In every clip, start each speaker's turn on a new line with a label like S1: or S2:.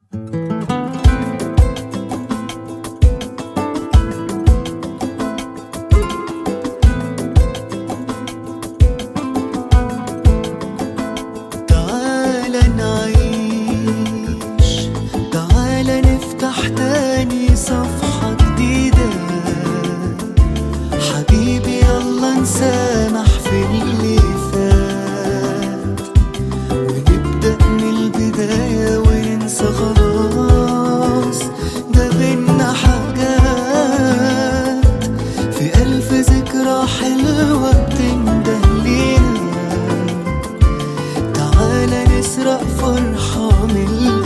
S1: تعالى نعيش، تعالى نفتح تاني صفحة جديدة. حبيبي يلا نسامح في اللي فات، ونبدأ من البداية وننسى خلاص. ده بينا حاجات في ألف ذكرى حلوة بتنده لينا. تعالى نسرق فرحة من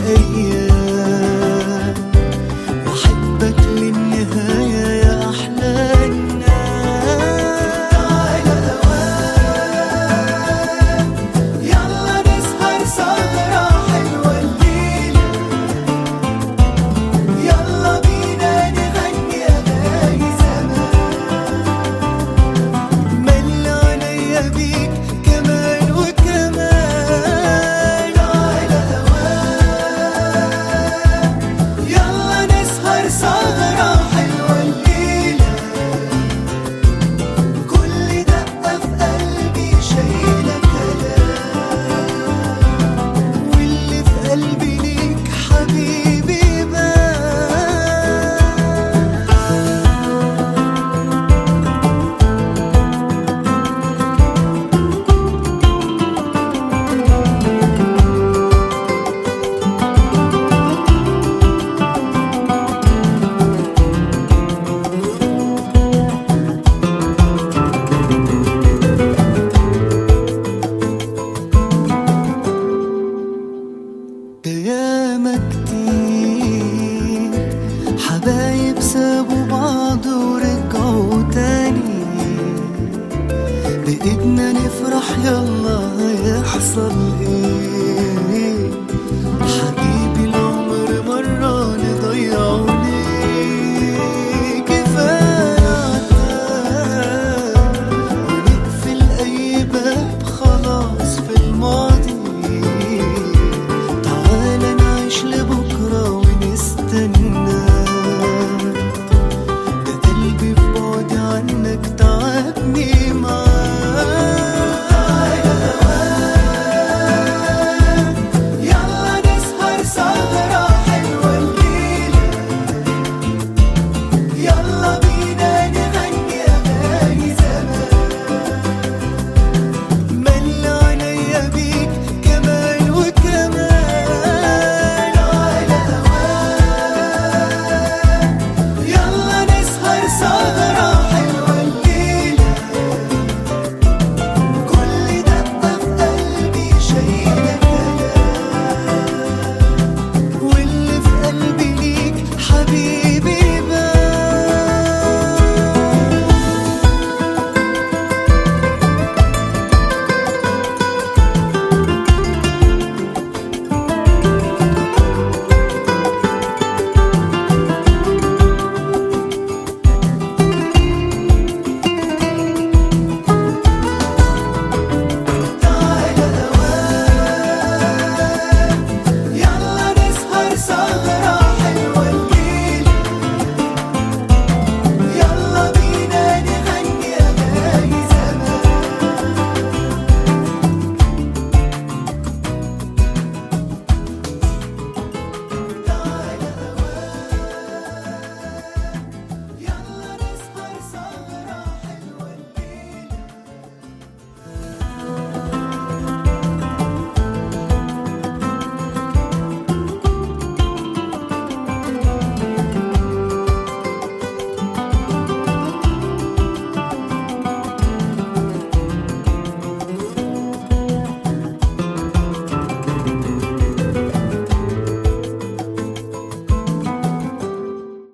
S1: الأيام، وأحبك للنهاية يا أحلى الناس. تعالى أوان يلا نسهر سهرة حلوة الليلة. يلا بينا نغني أغاني زمان، ملي عينيا بيك كمان وكمان. تعالى أوان يلا نسهر سهرة حلوة الليلة. كل دقة في قلبي شايلة كلام، واللي في قلبي ليك حبيبي بان. ياما كتير حبايب سابوا بعض ورجعوا تاني. بإيدنا نفرح يلا هيحصل